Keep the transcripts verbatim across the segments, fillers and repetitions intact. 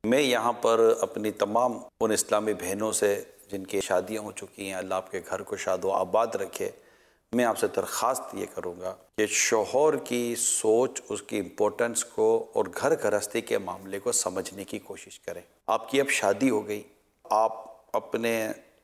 मैं यहाँ पर अपनी तमाम उन इस्लामी बहनों से जिनकी शादियाँ हो चुकी हैं, अल्लाह आपके घर को शादो आबाद रखे। मैं आपसे दरख्वास्त ये करूँगा कि शौहर की सोच, उसकी इम्पोर्टेंस को और घर गृहस्थी के मामले को समझने की कोशिश करें। आपकी अब शादी हो गई, आप अपने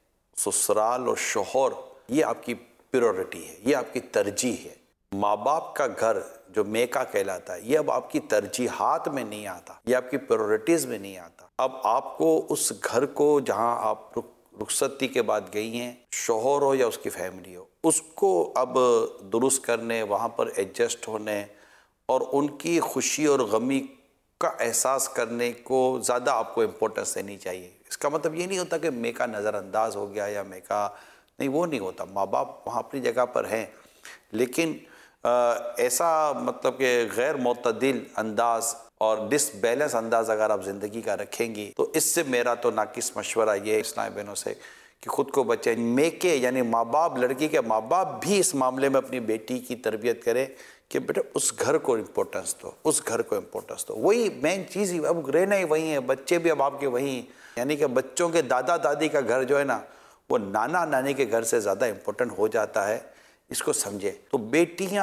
ससुराल और शौहर ये आपकी प्रायोरिटी है, ये आपकी तरजीह है। माँ बाप का घर जो मेका कहलाता है, ये अब आपकी तरजीहात में नहीं आता, ये आपकी प्रायोरिटीज़ में नहीं आता। अब आपको उस घर को जहाँ आप रुख रुखसती के बाद गई हैं, शौहर हो या उसकी फैमिली हो, उसको अब दुरुस्त करने, वहाँ पर एडजस्ट होने और उनकी खुशी और गमी का एहसास करने को ज़्यादा आपको इम्पोर्टेंस देनी चाहिए। इसका मतलब ये नहीं होता कि मेका नज़रअंदाज हो गया या मेका नहीं, वो नहीं होता। माँ बाप वहाँ अपनी जगह पर हैं, लेकिन आ, ऐसा मतलब कि गैर मुतदिल अंदाज और डिसबैलेंस अंदाज अगर आप ज़िंदगी का रखेंगी, तो इससे मेरा तो नाकिस मशवरा ये है इस्लामी बहनों से कि ख़ुद को बचाएं। मेके यानी माँ बाप, लड़की के माँ बाप भी इस मामले में अपनी बेटी की तरबियत करें कि बेटा उस घर को इम्पोर्टेंस दो, उस घर को इम्पोर्टेंस दो। वही मेन चीज़ ही, अब रहना ही वही है, बच्चे भी अब आपके वही, यानी कि बच्चों के दादा दादी का घर जो है ना, वो नाना नानी के घर से ज़्यादा इम्पोर्टेंट हो जाता है। इसको समझे। तो बेटियां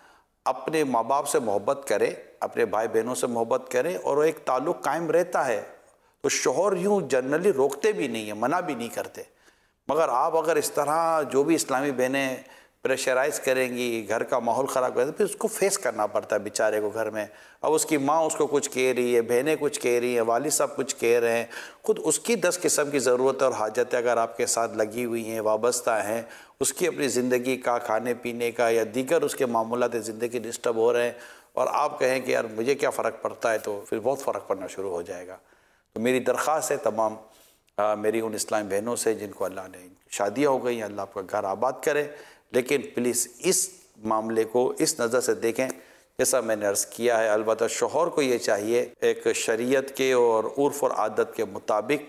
अपने माँ बाप से मोहब्बत करें, अपने भाई बहनों से मोहब्बत करें और एक ताल्लुक़ कायम रहता है। तो शौहर यूँ जनरली रोकते भी नहीं है, मना भी नहीं करते। मगर आप अगर इस तरह जो भी इस्लामी बहनें प्रेशराइज़ करेंगी, घर का माहौल ख़राब करें, तो फिर उसको फेस करना पड़ता है बेचारे को घर में। अब उसकी माँ उसको कुछ कह रही है, बहनें कुछ कह रही हैं, वालिद साहब कुछ कह रहे हैं, खुद उसकी दस किस्म की ज़रूरत और हाजतें अगर आपके साथ लगी हुई हैं, वाबस्ता हैं, उसकी अपनी ज़िंदगी का, खाने पीने का या दीगर उसके मामूलात ज़िंदगी डिस्टर्ब हो रहे हैं, और आप कहें कि यार मुझे क्या फ़र्क पड़ता है, तो फिर बहुत फ़र्क पड़ना शुरू हो जाएगा। तो मेरी दरख्वास्त है तमाम आ, मेरी उन इस्लामी बहनों से जिनको अल्लाह ने शादियाँ हो गई, अल्लाह आपका घर आबाद करे, लेकिन प्लीज़ इस मामले को इस नज़र से देखें जैसा मैंने अर्ज़ किया है। अलबत्ता शौहर को ये चाहिए एक शरीयत के और उर्फ़ और आदत के मुताबिक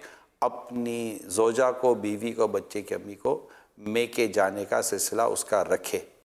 अपनी ज़ौजा को, बीवी को, बच्चे की अम्मी को मेके जाने का सिलसिला उसका रखे।